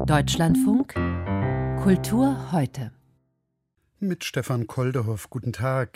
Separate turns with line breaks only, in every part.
Deutschlandfunk Kultur heute.
Mit Stefan Koldehoff, guten Tag.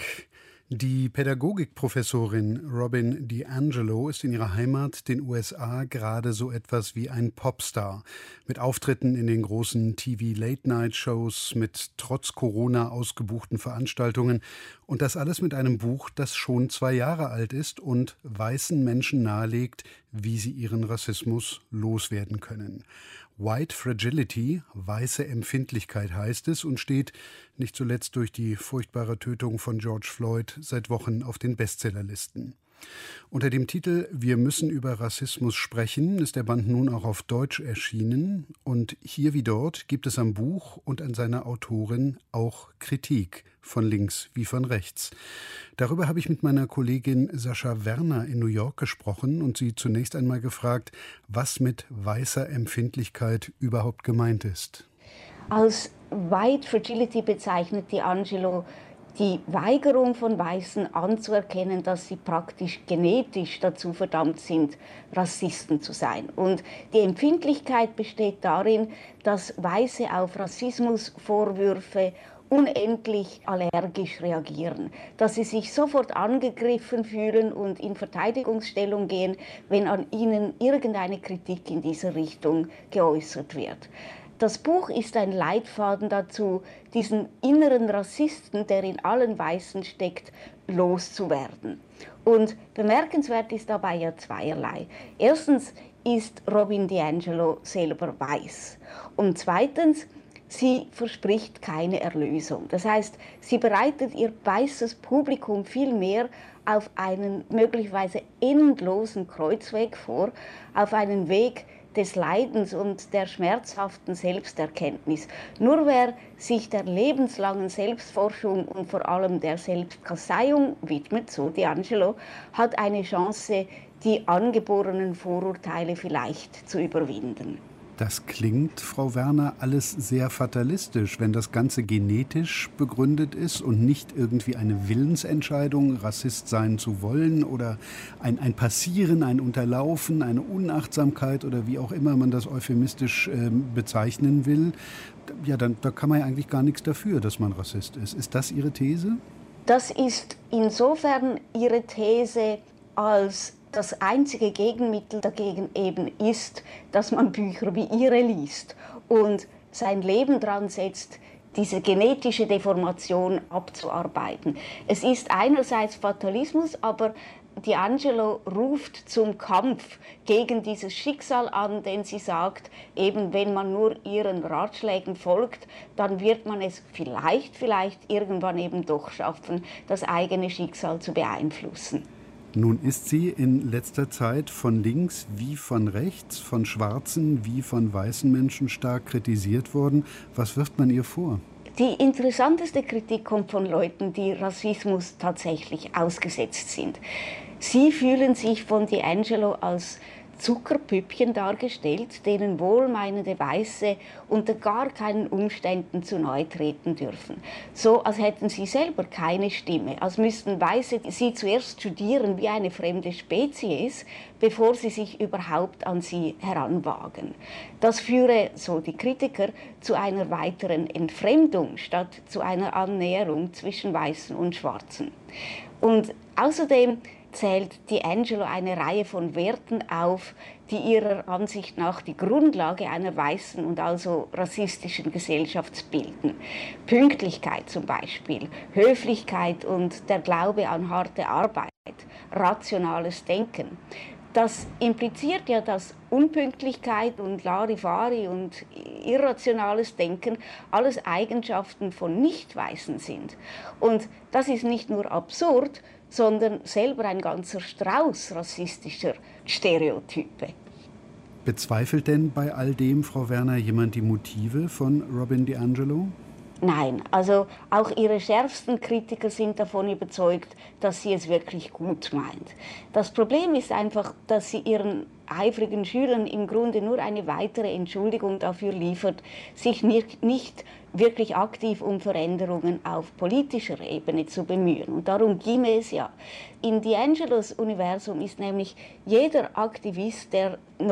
Die Pädagogikprofessorin Robin DiAngelo ist in ihrer Heimat, den USA, gerade so etwas wie ein Popstar. Mit Auftritten in den großen TV-Late-Night-Shows, mit trotz Corona ausgebuchten Veranstaltungen. Und das alles mit einem Buch, das schon 2 Jahre alt ist und weißen Menschen nahelegt, wie sie ihren Rassismus loswerden können. White Fragility, weiße Empfindlichkeit heißt es und steht, nicht zuletzt durch die furchtbare Tötung von George Floyd, seit Wochen auf den Bestsellerlisten. Unter dem Titel »Wir müssen über Rassismus sprechen« ist der Band nun auch auf Deutsch erschienen. Und hier wie dort gibt es am Buch und an seiner Autorin auch Kritik, von links wie von rechts. Darüber habe ich mit meiner Kollegin Sascha Werner in New York gesprochen und sie zunächst einmal gefragt, was mit weißer Empfindlichkeit überhaupt gemeint ist.
Als White Fragility bezeichnet DiAngelo die Weigerung von Weißen anzuerkennen, dass sie praktisch genetisch dazu verdammt sind, Rassisten zu sein. Und die Empfindlichkeit besteht darin, dass Weiße auf Rassismusvorwürfe unendlich allergisch reagieren, dass sie sich sofort angegriffen fühlen und in Verteidigungsstellung gehen, wenn an ihnen irgendeine Kritik in dieser Richtung geäußert wird. Das Buch ist ein Leitfaden dazu, diesen inneren Rassisten, der in allen Weißen steckt, loszuwerden. Und bemerkenswert ist dabei ja zweierlei. Erstens ist Robin DiAngelo selber weiß. Und zweitens, sie verspricht keine Erlösung. Das heißt, sie bereitet ihr weißes Publikum viel mehr auf einen möglicherweise endlosen Kreuzweg vor, auf einen Weg des Leidens und der schmerzhaften Selbsterkenntnis. Nur wer sich der lebenslangen Selbstforschung und vor allem der Selbstkasteiung widmet, so DiAngelo, hat eine Chance, die angeborenen Vorurteile vielleicht zu überwinden.
Das klingt, Frau Werner, alles sehr fatalistisch, wenn das Ganze genetisch begründet ist und nicht irgendwie eine Willensentscheidung, Rassist sein zu wollen oder ein Passieren, ein Unterlaufen, eine Unachtsamkeit oder wie auch immer man das euphemistisch bezeichnen will. Ja, da kann man ja eigentlich gar nichts dafür, dass man Rassist ist. Ist das Ihre These?
Das ist insofern Ihre These, als das einzige Gegenmittel dagegen eben ist, dass man Bücher wie Ihre liest und sein Leben dran setzt, diese genetische Deformation abzuarbeiten. Es ist einerseits Fatalismus, aber DiAngelo ruft zum Kampf gegen dieses Schicksal an, denn sie sagt, eben wenn man nur ihren Ratschlägen folgt, dann wird man es vielleicht irgendwann eben doch schaffen, das eigene Schicksal zu beeinflussen.
Nun ist sie in letzter Zeit von links wie von rechts, von schwarzen wie von weißen Menschen stark kritisiert worden. Was wirft man ihr vor?
Die interessanteste Kritik kommt von Leuten, die Rassismus tatsächlich ausgesetzt sind. Sie fühlen sich von DiAngelo als Zuckerpüppchen dargestellt, denen wohlmeinende Weiße unter gar keinen Umständen zu nahe treten dürfen. So, als hätten sie selber keine Stimme, als müssten Weiße sie zuerst studieren wie eine fremde Spezies, bevor sie sich überhaupt an sie heranwagen. Das führe, so die Kritiker, zu einer weiteren Entfremdung statt zu einer Annäherung zwischen Weißen und Schwarzen. Und außerdem zählt DiAngelo eine Reihe von Werten auf, die ihrer Ansicht nach die Grundlage einer weißen und also rassistischen Gesellschaft bilden. Pünktlichkeit zum Beispiel, Höflichkeit und der Glaube an harte Arbeit, rationales Denken. Das impliziert ja, dass Unpünktlichkeit und Larifari und irrationales Denken alles Eigenschaften von Nicht-Weißen sind. Und das ist nicht nur absurd, sondern selber ein ganzer Strauß rassistischer Stereotype.
Bezweifelt denn bei all dem, Frau Werner, jemand die Motive von Robin DiAngelo?
Nein, also auch ihre schärfsten Kritiker sind davon überzeugt, dass sie es wirklich gut meint. Das Problem ist einfach, dass sie ihren eifrigen Schülern im Grunde nur eine weitere Entschuldigung dafür liefert, sich nicht wirklich aktiv um Veränderungen auf politischer Ebene zu bemühen. Und darum ginge es ja. In DiAngelos Universum ist nämlich jeder Aktivist, der noch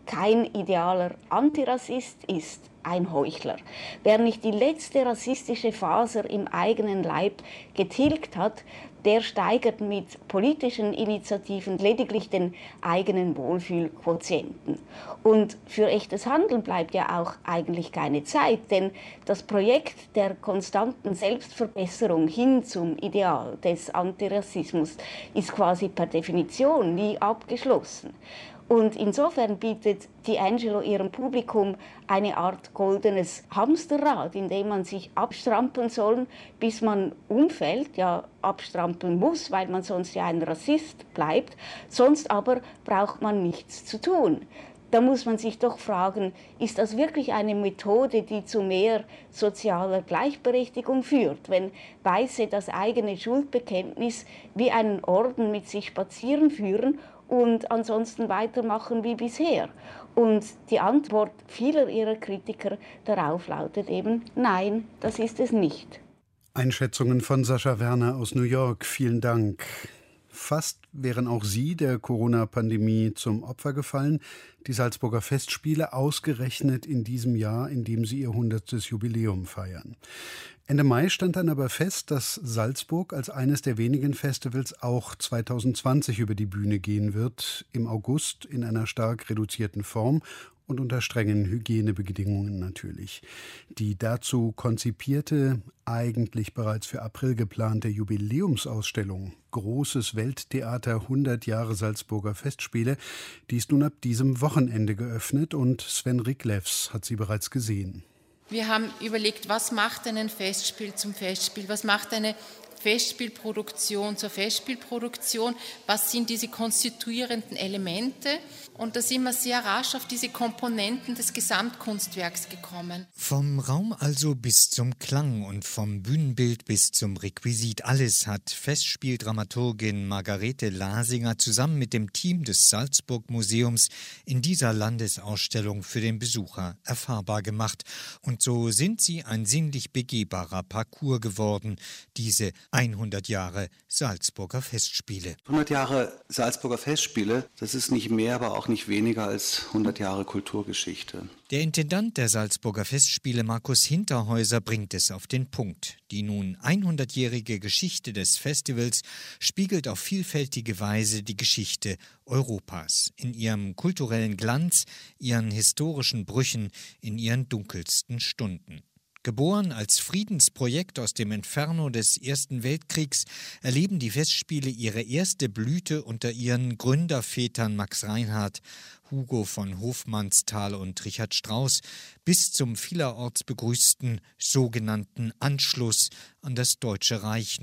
kein idealer Antirassist ist ein Heuchler. Wer nicht die letzte rassistische Faser im eigenen Leib getilgt hat, der steigert mit politischen Initiativen lediglich den eigenen Wohlfühlquotienten. Und für echtes Handeln bleibt ja auch eigentlich keine Zeit, denn das Projekt der konstanten Selbstverbesserung hin zum Ideal des Antirassismus ist quasi per Definition nie abgeschlossen. Und insofern bietet D'Angelo ihrem Publikum eine Art goldenes Hamsterrad, in dem man sich abstrampeln soll, bis man umfällt, ja abstrampeln muss, weil man sonst ja ein Rassist bleibt, sonst aber braucht man nichts zu tun. Da muss man sich doch fragen, ist das wirklich eine Methode, die zu mehr sozialer Gleichberechtigung führt, wenn Weiße das eigene Schuldbekenntnis wie einen Orden mit sich spazieren führen und ansonsten weitermachen wie bisher? Und die Antwort vieler ihrer Kritiker darauf lautet eben, nein, das ist es nicht.
Einschätzungen von Sascha Werner aus New York. Vielen Dank. Fast wären auch Sie der Corona-Pandemie zum Opfer gefallen. Die Salzburger Festspiele ausgerechnet in diesem Jahr, in dem sie ihr 100. Jubiläum feiern. Ende Mai stand dann aber fest, dass Salzburg als eines der wenigen Festivals auch 2020 über die Bühne gehen wird, im August in einer stark reduzierten Form und unter strengen Hygienebedingungen natürlich. Die dazu konzipierte, eigentlich bereits für April geplante Jubiläumsausstellung Großes Welttheater 100 Jahre Salzburger Festspiele, die ist nun ab diesem Wochenende geöffnet und Sven Riklefs hat sie bereits gesehen.
Wir haben überlegt, was macht ein Festspiel zum Festspiel, was macht eine Festspielproduktion zur Festspielproduktion, was sind diese konstituierenden Elemente, und da sind wir sehr rasch auf diese Komponenten des Gesamtkunstwerks gekommen.
Vom Raum also bis zum Klang und vom Bühnenbild bis zum Requisit, alles hat Festspieldramaturgin Margarete Lasinger zusammen mit dem Team des Salzburg Museums in dieser Landesausstellung für den Besucher erfahrbar gemacht. Und so sind sie ein sinnlich begehbarer Parcours geworden, diese 100 Jahre Salzburger Festspiele.
100 Jahre Salzburger Festspiele, das ist nicht mehr, aber auch nicht weniger als 100 Jahre Kulturgeschichte.
Der Intendant der Salzburger Festspiele, Markus Hinterhäuser, bringt es auf den Punkt. Die nun 100-jährige Geschichte des Festivals spiegelt auf vielfältige Weise die Geschichte Europas. In ihrem kulturellen Glanz, ihren historischen Brüchen, in ihren dunkelsten Stunden. Geboren als Friedensprojekt aus dem Inferno des Ersten Weltkriegs, erleben die Festspiele ihre erste Blüte unter ihren Gründervätern Max Reinhardt, Hugo von Hofmannsthal und Richard Strauss bis zum vielerorts begrüßten sogenannten Anschluss an das Deutsche Reich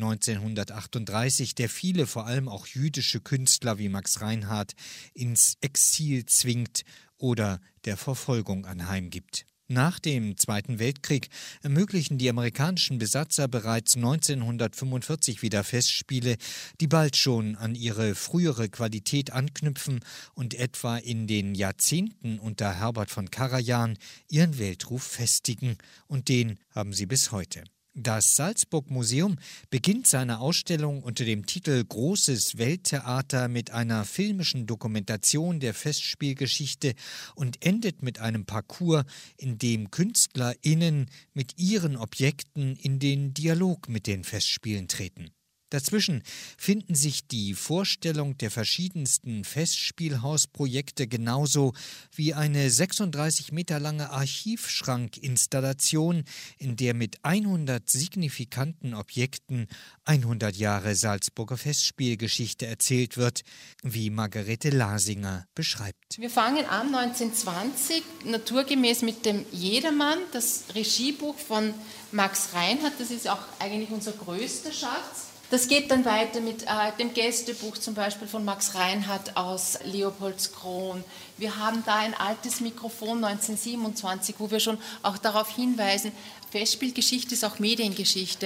1938, der viele, vor allem auch jüdische Künstler wie Max Reinhardt ins Exil zwingt oder der Verfolgung anheimgibt. Nach dem Zweiten Weltkrieg ermöglichen die amerikanischen Besatzer bereits 1945 wieder Festspiele, die bald schon an ihre frühere Qualität anknüpfen und etwa in den Jahrzehnten unter Herbert von Karajan ihren Weltruf festigen. Und den haben sie bis heute. Das Salzburg Museum beginnt seine Ausstellung unter dem Titel Großes Welttheater mit einer filmischen Dokumentation der Festspielgeschichte und endet mit einem Parcours, in dem KünstlerInnen mit ihren Objekten in den Dialog mit den Festspielen treten. Dazwischen finden sich die Vorstellung der verschiedensten Festspielhausprojekte genauso wie eine 36 Meter lange Archivschrankinstallation, in der mit 100 signifikanten Objekten 100 Jahre Salzburger Festspielgeschichte erzählt wird, wie Margarete Lasinger beschreibt.
Wir fangen an 1920, naturgemäß mit dem Jedermann, das Regiebuch von Max Reinhardt, das ist auch eigentlich unser größter Schatz. Das geht dann weiter mit dem Gästebuch zum Beispiel von Max Reinhardt aus Leopoldskron. Wir haben da ein altes Mikrofon 1927, wo wir schon auch darauf hinweisen, Festspielgeschichte ist auch Mediengeschichte.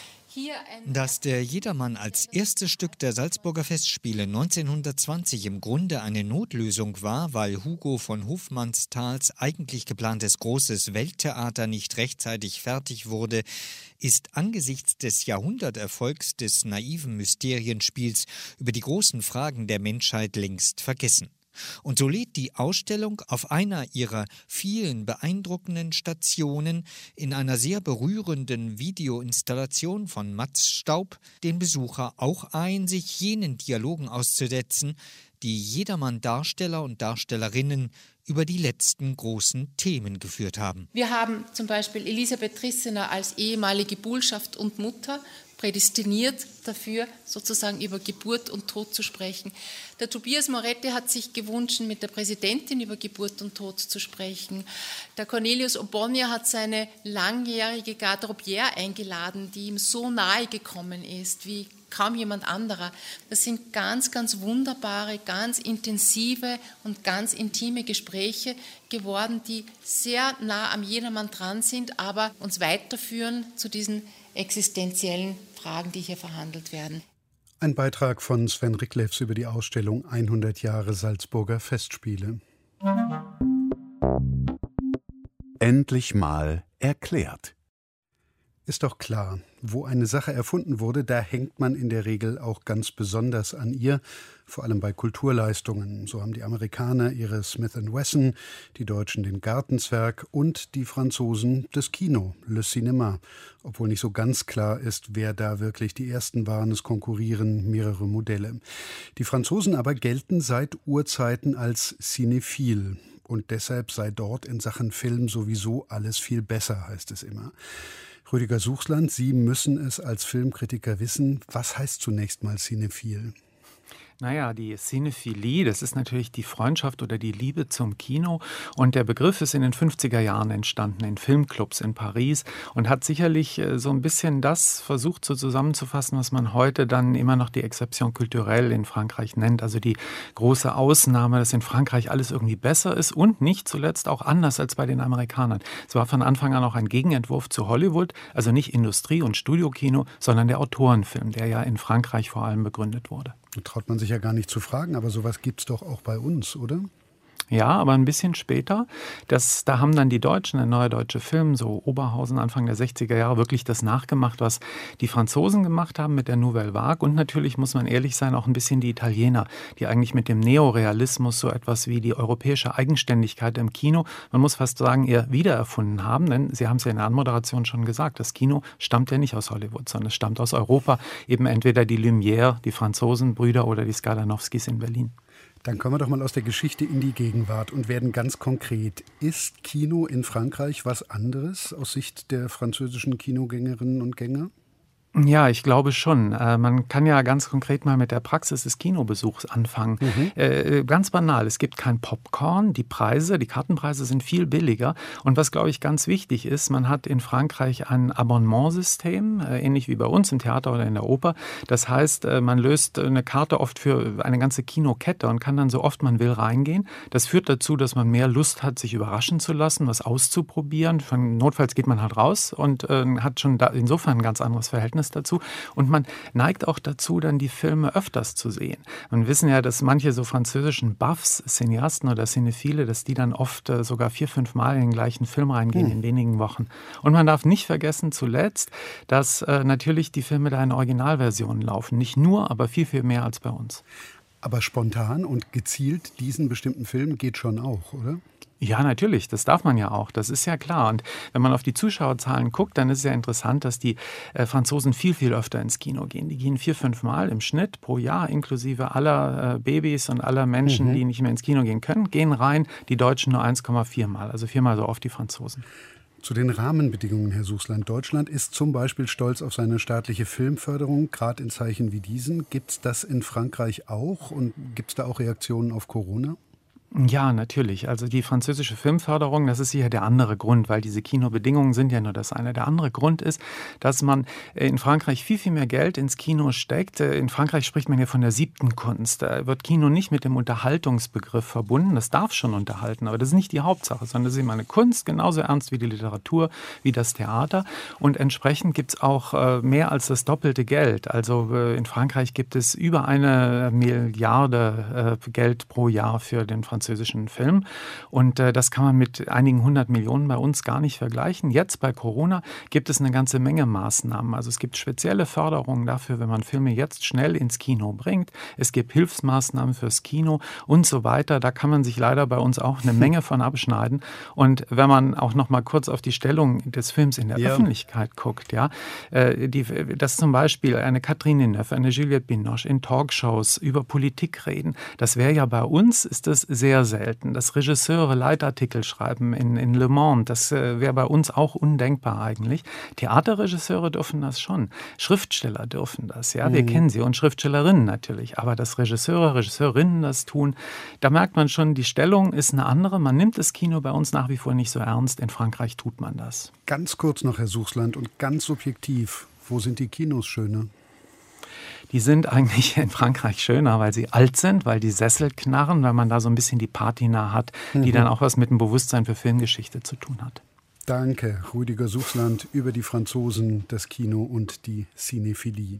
Dass der Jedermann als erstes Stück der Salzburger Festspiele 1920 im Grunde eine Notlösung war, weil Hugo von Hofmannsthals eigentlich geplantes großes Welttheater nicht rechtzeitig fertig wurde, ist angesichts des Jahrhunderterfolgs des naiven Mysterienspiels über die großen Fragen der Menschheit längst vergessen. Und so lädt die Ausstellung auf einer ihrer vielen beeindruckenden Stationen in einer sehr berührenden Videoinstallation von Mats Staub den Besucher auch ein, sich jenen Dialogen auszusetzen, die jedermann Darsteller und Darstellerinnen über die letzten großen Themen geführt haben.
Wir haben zum Beispiel Elisabeth Trissener als ehemalige Bullschaft und Mutter prädestiniert dafür, sozusagen über Geburt und Tod zu sprechen. Der Tobias Moretti hat sich gewünscht, mit der Präsidentin über Geburt und Tod zu sprechen. Der Cornelius Obonia hat seine langjährige Garderobière eingeladen, die ihm so nahe gekommen ist wie kaum jemand anderer. Das sind ganz, ganz wunderbare, ganz intensive und ganz intime Gespräche geworden, die sehr nah am jedermann dran sind, aber uns weiterführen zu diesen existenziellen Fragen, die hier verhandelt werden.
Ein Beitrag von Sven Riklefs über die Ausstellung 100 Jahre Salzburger Festspiele.
Endlich mal erklärt.
Ist doch klar, wo eine Sache erfunden wurde, da hängt man in der Regel auch ganz besonders an ihr, vor allem bei Kulturleistungen. So haben die Amerikaner ihre Smith & Wesson, die Deutschen den Gartenzwerg und die Franzosen das Kino, Le Cinéma. Obwohl nicht so ganz klar ist, wer da wirklich die Ersten waren, es konkurrieren mehrere Modelle. Die Franzosen aber gelten seit Urzeiten als cinephil. Und deshalb sei dort in Sachen Film sowieso alles viel besser, heißt es immer. Rüdiger Suchsland, Sie müssen es als Filmkritiker wissen. Was heißt zunächst mal cinephil?
Naja, die Cinephilie, das ist natürlich die Freundschaft oder die Liebe zum Kino. Und der Begriff ist in den 50er Jahren entstanden, in Filmclubs in Paris und hat sicherlich so ein bisschen das versucht so zusammenzufassen, was man heute dann immer noch die Exception culturelle in Frankreich nennt. Also die große Ausnahme, dass in Frankreich alles irgendwie besser ist und nicht zuletzt auch anders als bei den Amerikanern. Es war von Anfang an auch ein Gegenentwurf zu Hollywood, also nicht Industrie- und Studiokino, sondern der Autorenfilm, der ja in Frankreich vor allem begründet wurde.
Da traut man sich ja gar nicht zu fragen, aber sowas gibt es doch auch bei uns, oder?
Ja, aber ein bisschen später. Da haben dann die Deutschen, der Neue Deutsche Film, so Oberhausen, Anfang der 60er Jahre, wirklich das nachgemacht, was die Franzosen gemacht haben mit der Nouvelle Vague. Und natürlich, muss man ehrlich sein, auch ein bisschen die Italiener, die eigentlich mit dem Neorealismus so etwas wie die europäische Eigenständigkeit im Kino, man muss fast sagen, eher wiedererfunden haben. Denn Sie haben es ja in der Anmoderation schon gesagt, das Kino stammt ja nicht aus Hollywood, sondern es stammt aus Europa. Eben entweder die Lumière, die Franzosenbrüder oder die Skadanowskis in Berlin.
Dann kommen wir doch mal aus der Geschichte in die Gegenwart und werden ganz konkret. Ist Kino in Frankreich was anderes aus Sicht der französischen Kinogängerinnen und Gänger?
Ja, ich glaube schon. Man kann ja ganz konkret mal mit der Praxis des Kinobesuchs anfangen. Ganz banal, es gibt kein Popcorn, die Kartenpreise sind viel billiger. Und was, glaube ich, ganz wichtig ist, man hat in Frankreich ein Abonnementsystem, ähnlich wie bei uns im Theater oder in der Oper. Das heißt, man löst eine Karte oft für eine ganze Kinokette und kann dann so oft man will reingehen. Das führt dazu, dass man mehr Lust hat, sich überraschen zu lassen, was auszuprobieren. Notfalls geht man halt raus und hat schon insofern ein ganz anderes Verhältnis dazu. Und man neigt auch dazu, dann die Filme öfters zu sehen. Wir wissen ja, dass manche so französischen Buffs, Cineasten oder Cinephile, dass die dann oft sogar 4-5 Mal in den gleichen Film reingehen in wenigen Wochen. Und man darf nicht vergessen zuletzt, dass natürlich die Filme da in Originalversionen laufen. Nicht nur, aber viel, viel mehr als bei uns.
Aber spontan und gezielt diesen bestimmten Film geht schon auch, oder?
Ja, natürlich, das darf man ja auch, das ist ja klar. Und wenn man auf die Zuschauerzahlen guckt, dann ist es ja interessant, dass die Franzosen viel, viel öfter ins Kino gehen. Die gehen 4-5 Mal im Schnitt pro Jahr, inklusive aller Babys und aller Menschen, die nicht mehr ins Kino gehen können, gehen rein. Die Deutschen nur 1,4 Mal, also 4-mal so oft die Franzosen.
Zu den Rahmenbedingungen, Herr Suchsland. Deutschland ist zum Beispiel stolz auf seine staatliche Filmförderung, gerade in Zeichen wie diesen. Gibt es das in Frankreich auch und gibt es da auch Reaktionen auf Corona?
Ja, natürlich. Also die französische Filmförderung, das ist sicher der andere Grund, weil diese Kinobedingungen sind ja nur das eine. Der andere Grund ist, dass man in Frankreich viel, viel mehr Geld ins Kino steckt. In Frankreich spricht man ja von der 7. Kunst. Da wird Kino nicht mit dem Unterhaltungsbegriff verbunden. Das darf schon unterhalten, aber das ist nicht die Hauptsache, sondern das ist eben eine Kunst, genauso ernst wie die Literatur, wie das Theater. Und entsprechend gibt es auch mehr als das doppelte Geld. Also in Frankreich gibt es über 1 Milliarde Geld pro Jahr für den französischen französischen Film. Und das kann man mit einigen 100 Millionen bei uns gar nicht vergleichen. Jetzt bei Corona gibt es eine ganze Menge Maßnahmen. Also es gibt spezielle Förderungen dafür, wenn man Filme jetzt schnell ins Kino bringt. Es gibt Hilfsmaßnahmen fürs Kino und so weiter. Da kann man sich leider bei uns auch eine Menge von abschneiden. Und wenn man auch noch mal kurz auf die Stellung des Films in der Öffentlichkeit guckt, dass zum Beispiel eine Catherine Deneuve, eine Juliette Binoche in Talkshows über Politik reden, das wäre ja bei uns, ist das sehr selten. Dass Regisseure Leitartikel schreiben in Le Monde, das wäre bei uns auch undenkbar eigentlich. Theaterregisseure dürfen das schon. Schriftsteller dürfen das, ja, wir kennen sie und Schriftstellerinnen natürlich. Aber dass Regisseure, Regisseurinnen das tun, da merkt man schon, die Stellung ist eine andere. Man nimmt das Kino bei uns nach wie vor nicht so ernst. In Frankreich tut man das.
Ganz kurz noch, Herr Suchsland, und ganz subjektiv, wo sind die Kinos schöner?
Die sind eigentlich in Frankreich schöner, weil sie alt sind, weil die Sessel knarren, weil man da so ein bisschen die Patina hat, die dann auch was mit dem Bewusstsein für Filmgeschichte zu tun hat.
Danke, Rüdiger Suchsland, über die Franzosen, das Kino und die Cinephilie.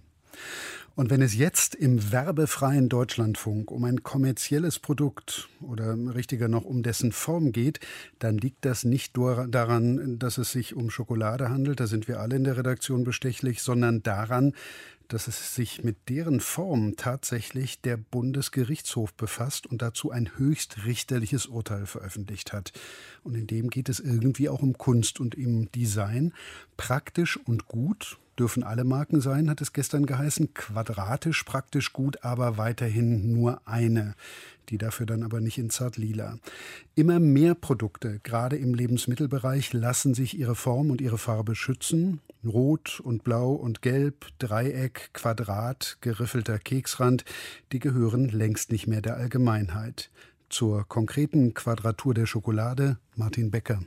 Und wenn es jetzt im werbefreien Deutschlandfunk um ein kommerzielles Produkt oder richtiger noch um dessen Form geht, dann liegt das nicht nur daran, dass es sich um Schokolade handelt, da sind wir alle in der Redaktion bestechlich, sondern daran, dass es sich mit deren Form tatsächlich der Bundesgerichtshof befasst und dazu ein höchstrichterliches Urteil veröffentlicht hat. Und in dem geht es irgendwie auch um Kunst und im Design. Praktisch und gut dürfen alle Marken sein, hat es gestern geheißen. Quadratisch praktisch gut, aber weiterhin nur eine. Die dafür dann aber nicht in Zartlila. Immer mehr Produkte, gerade im Lebensmittelbereich, lassen sich ihre Form und ihre Farbe schützen. Rot und Blau und Gelb, Dreieck, Quadrat, geriffelter Keksrand, die gehören längst nicht mehr der Allgemeinheit. Zur konkreten Quadratur der Schokolade Martin Becker.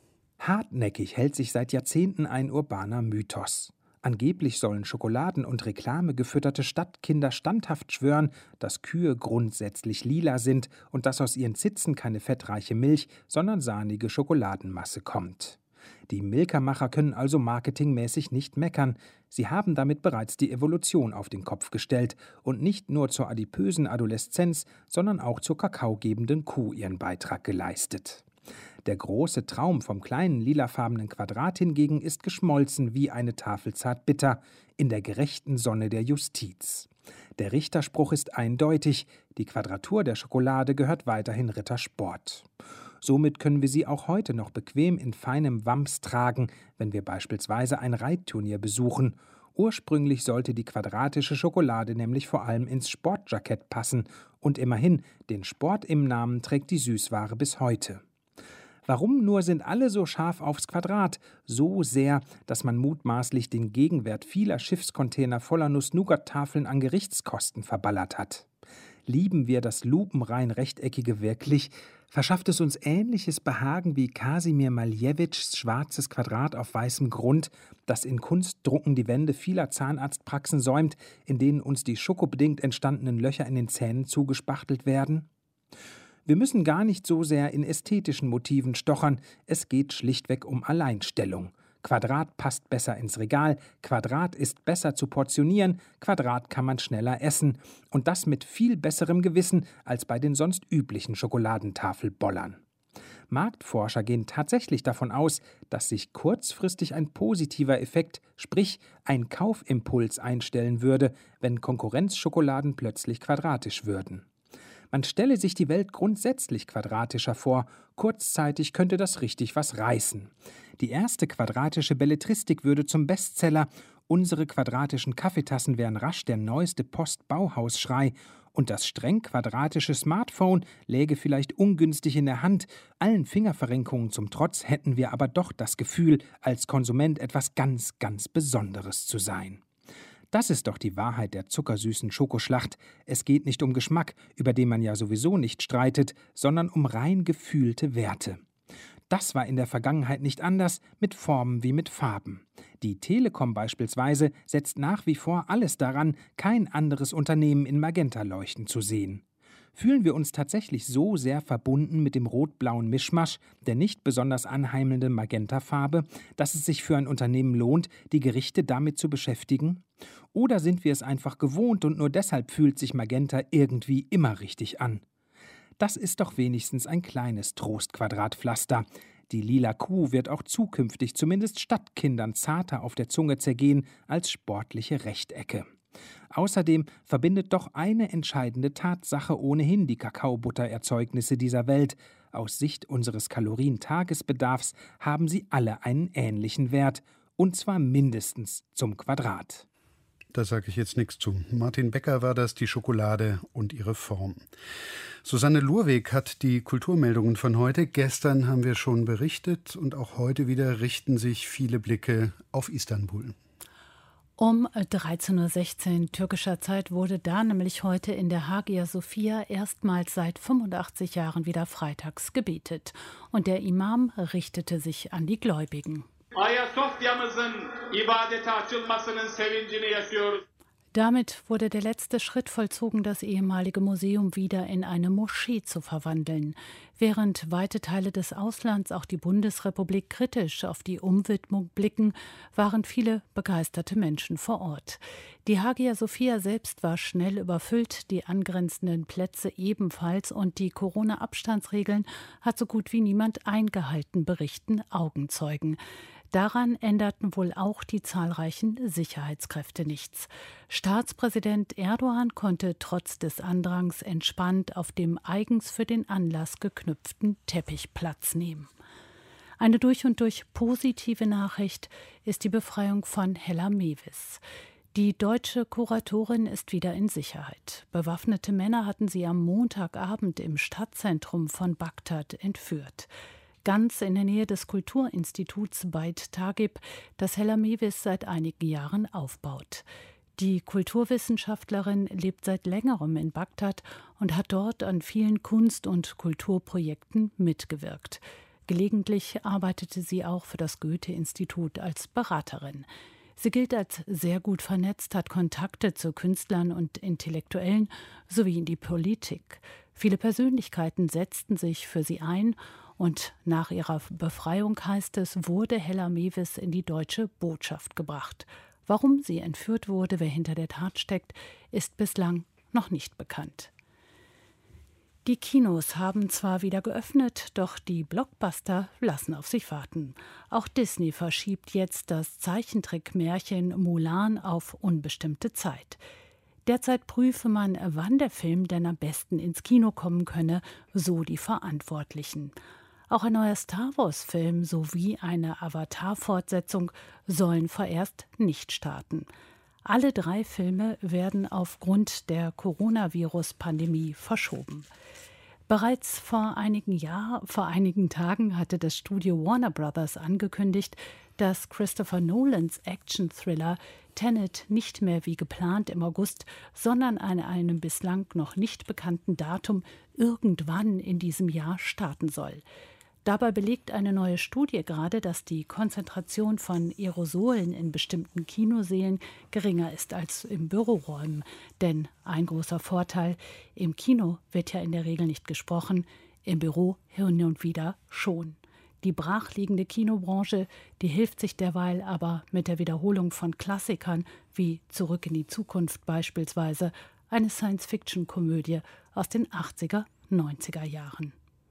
Hartnäckig hält sich seit Jahrzehnten ein urbaner Mythos. Angeblich sollen Schokoladen- und reklamegefütterte Stadtkinder standhaft schwören, dass Kühe grundsätzlich lila sind und dass aus ihren Zitzen keine fettreiche Milch, sondern sahnige Schokoladenmasse kommt. Die Milka-Macher können also marketingmäßig nicht meckern. Sie haben damit bereits die Evolution auf den Kopf gestellt und nicht nur zur adipösen Adoleszenz, sondern auch zur kakaogebenden Kuh ihren Beitrag geleistet. Der große Traum vom kleinen lilafarbenen Quadrat hingegen ist geschmolzen wie eine Tafel Zartbitter in der gerechten Sonne der Justiz. Der Richterspruch ist eindeutig, die Quadratur der Schokolade gehört weiterhin Rittersport. Somit können wir sie auch heute noch bequem in feinem Wams tragen, wenn wir beispielsweise ein Reitturnier besuchen. Ursprünglich sollte die quadratische Schokolade nämlich vor allem ins Sportjackett passen. Und immerhin, den Sport im Namen trägt die Süßware bis heute. Warum nur sind alle so scharf aufs Quadrat? So sehr, dass man mutmaßlich den Gegenwert vieler Schiffscontainer voller Nuss-Nougat-Tafeln an Gerichtskosten verballert hat. Lieben wir das lupenrein Rechteckige wirklich? Verschafft es uns ähnliches Behagen wie Kasimir Maljewitschs schwarzes Quadrat auf weißem Grund, das in Kunstdrucken die Wände vieler Zahnarztpraxen säumt, in denen uns die schokobedingt entstandenen Löcher in den Zähnen zugespachtelt werden? Wir müssen gar nicht so sehr in ästhetischen Motiven stochern, es geht schlichtweg um Alleinstellung. Quadrat passt besser ins Regal, Quadrat ist besser zu portionieren, Quadrat kann man schneller essen und das mit viel besserem Gewissen als bei den sonst üblichen Schokoladentafelbollern. Marktforscher gehen tatsächlich davon aus, dass sich kurzfristig ein positiver Effekt, sprich ein Kaufimpuls einstellen würde, wenn Konkurrenzschokoladen plötzlich quadratisch würden. Man stelle sich die Welt grundsätzlich quadratischer vor, kurzzeitig könnte das richtig was reißen. Die erste quadratische Belletristik würde zum Bestseller, unsere quadratischen Kaffeetassen wären rasch der neueste Post-Bauhaus-Schrei und das streng quadratische Smartphone läge vielleicht ungünstig in der Hand. Allen Fingerverrenkungen zum Trotz hätten wir aber doch das Gefühl, als Konsument etwas ganz, ganz Besonderes zu sein. Das ist doch die Wahrheit der zuckersüßen Schokoschlacht. Es geht nicht um Geschmack, über den man ja sowieso nicht streitet, sondern um rein gefühlte Werte. Das war in der Vergangenheit nicht anders, mit Formen wie mit Farben. Die Telekom beispielsweise setzt nach wie vor alles daran, kein anderes Unternehmen in Magenta-Leuchten zu sehen. Fühlen wir uns tatsächlich so sehr verbunden mit dem rot-blauen Mischmasch, der nicht besonders anheimelnden Magentafarbe, dass es sich für ein Unternehmen lohnt, die Gerichte damit zu beschäftigen? Oder sind wir es einfach gewohnt und nur deshalb fühlt sich Magenta irgendwie immer richtig an? Das ist doch wenigstens ein kleines Trostquadratpflaster. Die lila Kuh wird auch zukünftig zumindest Stadtkindern zarter auf der Zunge zergehen als sportliche Rechtecke. Außerdem verbindet doch eine entscheidende Tatsache ohnehin die Kakaobuttererzeugnisse dieser Welt. Aus Sicht unseres Kalorientagesbedarfs haben sie alle einen ähnlichen Wert, und zwar mindestens zum Quadrat.
Da sage ich jetzt nichts zu. Martin Becker war das, die Schokolade und ihre Form. Susanne Lurweg hat die Kulturmeldungen von heute. Gestern haben wir schon berichtet und auch heute richten sich viele Blicke auf Istanbul.
Um 13.16 Uhr türkischer Zeit wurde da nämlich heute in der Hagia Sophia erstmals seit 85 Jahren wieder freitags gebetet. Und der Imam richtete sich an die Gläubigen. Damit wurde der letzte Schritt vollzogen, das ehemalige Museum wieder in eine Moschee zu verwandeln. Während weite Teile des Auslands, auch die Bundesrepublik, kritisch auf die Umwidmung blicken, waren viele begeisterte Menschen vor Ort. Die Hagia Sophia selbst war schnell überfüllt, die angrenzenden Plätze ebenfalls, und die Corona-Abstandsregeln hat so gut wie niemand eingehalten, berichten Augenzeugen. Daran änderten wohl auch die zahlreichen Sicherheitskräfte nichts. Staatspräsident Erdogan konnte trotz des Andrangs entspannt auf dem eigens für den Anlass geknüpften Teppich Platz nehmen. Eine durch und durch positive Nachricht ist die Befreiung von Hella Mewis. Die deutsche Kuratorin ist wieder in Sicherheit. Bewaffnete Männer hatten sie am Montagabend im Stadtzentrum von Bagdad entführt. Ganz in der Nähe des Kulturinstituts Beit Tagib, das Hella Mewis seit einigen Jahren aufbaut. Die Kulturwissenschaftlerin lebt seit längerem in Bagdad und hat dort an vielen Kunst- und Kulturprojekten mitgewirkt. Gelegentlich arbeitete sie auch für das Goethe-Institut als Beraterin. Sie gilt als sehr gut vernetzt, hat Kontakte zu Künstlern und Intellektuellen sowie in die Politik. Viele Persönlichkeiten setzten sich für sie ein, und nach ihrer Befreiung, heißt es, wurde Hella Mewis in die deutsche Botschaft gebracht. Warum sie entführt wurde, wer hinter der Tat steckt, ist bislang noch nicht bekannt. Die Kinos haben zwar wieder geöffnet, doch die Blockbuster lassen auf sich warten. Auch Disney verschiebt jetzt das Zeichentrickmärchen Mulan auf unbestimmte Zeit. Derzeit prüfe man, wann der Film denn am besten ins Kino kommen könne, so die Verantwortlichen. Auch ein neuer Star-Wars-Film sowie eine Avatar-Fortsetzung sollen vorerst nicht starten. Alle 3 Filme werden aufgrund der Coronavirus-Pandemie verschoben. Bereits vor einigen Tagen hatte das Studio Warner Bros. Angekündigt, dass Christopher Nolans Action-Thriller Tenet nicht mehr wie geplant im August, sondern an einem bislang noch nicht bekannten Datum irgendwann in diesem Jahr starten soll. Dabei belegt eine neue Studie gerade, dass die Konzentration von Aerosolen in bestimmten Kinosälen geringer ist als in Büroräumen. Denn ein großer Vorteil: im Kino wird ja in der Regel nicht gesprochen, im Büro hin und wieder schon. Die brachliegende Kinobranche, die hilft sich derweil aber mit der Wiederholung von Klassikern wie Zurück in die Zukunft beispielsweise, eine Science-Fiction-Komödie aus den 80er, 90er Jahren.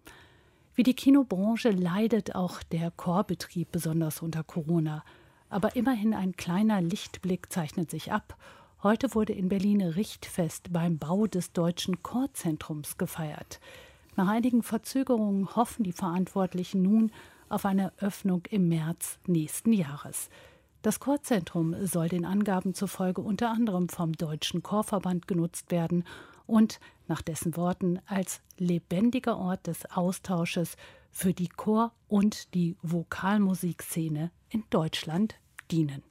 Wie die Kinobranche leidet auch der Chorbetrieb besonders unter Corona. Aber immerhin ein kleiner Lichtblick zeichnet sich ab. Heute wurde in Berlin Richtfest beim Bau des Deutschen Chorzentrums gefeiert. Nach einigen Verzögerungen hoffen die Verantwortlichen nun auf eine Öffnung im März nächsten Jahres. Das Chorzentrum soll den Angaben zufolge unter anderem vom Deutschen Chorverband genutzt werden und nach dessen Worten als lebendiger Ort des Austausches für die Chor- und die Vokalmusikszene in Deutschland dienen.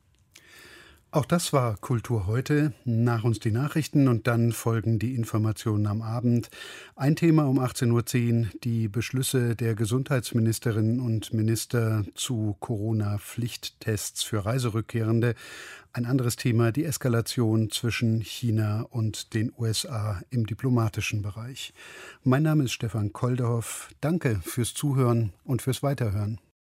Auch das war Kultur heute. Nach uns die Nachrichten und dann folgen die Informationen am Abend. Ein Thema um 18.10 Uhr, die Beschlüsse der Gesundheitsministerinnen und Minister zu Corona-Pflichttests für Reiserückkehrende. Ein anderes Thema, die Eskalation zwischen China und den USA im diplomatischen Bereich. Mein Name ist Stefan Koldehoff. Danke fürs Zuhören und fürs Weiterhören.